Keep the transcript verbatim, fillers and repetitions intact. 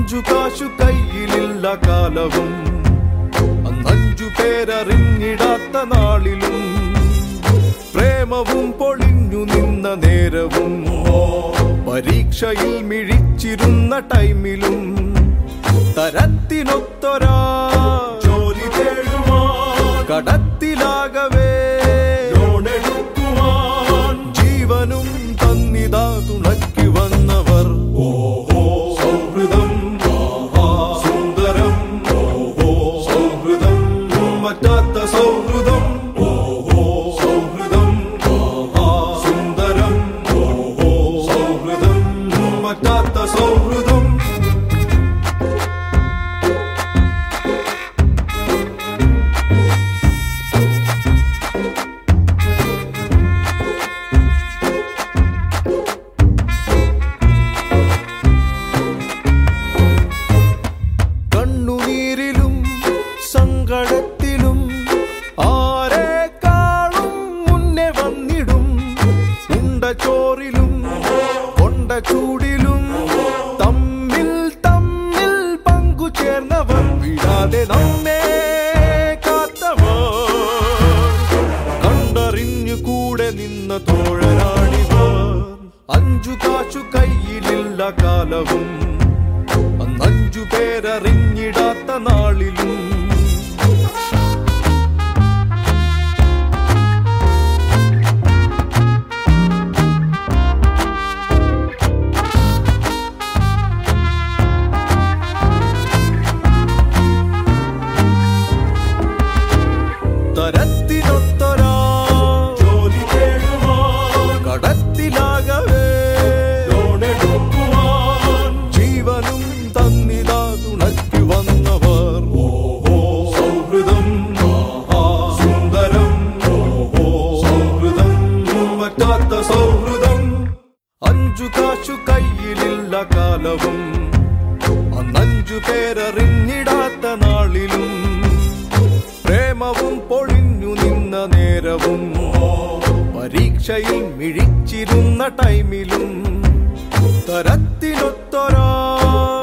അഞ്ചു കാശു കയ്യിലില്ല കാലവും അന്നഞ്ചു പേരറിഞ്ഞിടാത്ത നാളിലും പ്രേമവും പൊളിഞ്ഞു നിന്ന നേരവും പരീക്ഷയിൽ മിഴിച്ചിരുന്ന ടൈമിലും തരത്തിനൊത്തൊരാ ജോലി തേടുവാൻ കടത്തിലാകവേ ലോണെടുക്കുവാൻ ജീവനും തന്നിതാ തുണക്കി വന്നവർ സൗഹൃദം സുന്ദരം സൗഹൃദം മറ്റാത്ത സൗഹൃദം സൗഹൃദം സുന്ദരം സൗഹൃദം മറ്റാത്ത സൗഹൃദം കണ്ണുനീരിലും സങ്കടത്തിലും ആരെക്കാളും മുന്നേ വന്നിടും ഉണ്ട ചോറിലും കൊണ്ട ചൂടിലും തമ്മിൽ തമ്മിൽ പങ്കുചേർന്നവർ വിടാതെ നമ്മെ കാത്തവർ കണ്ടറിഞ്ഞു കൂടെ നിന്ന തോഴരാണിവർ അഞ്ചു കാശു കയ്യിലില്ല കാലവും അന്നഞ്ചു പേരറിഞ്ഞിടാത്ത നാളിലും തരത്തിനൊത്തൊരാ ജോലി തേടുവാൻ കടത്തിലാകവേ ലോണെടുക്കുവാൻ ജീവനും തന്നിതാ തുണക്കി വന്നവർ സൗഹൃദം സുന്ദരം സൗഹൃദം മറ്റാത്ത സൗഹൃദം അഞ്ചു കാശു കയ്യിലില്ല കാലവും അന്നഞ്ചു പേരറിഞ്ഞിടാത്ത നാളിലും പ്രേമവും പൊളിഞ്ഞു നിന്ന നേരവും പരീക്ഷയിൽ മിഴിച്ചിരുന്ന ടൈമിലും തരത്തിനൊത്തൊരാ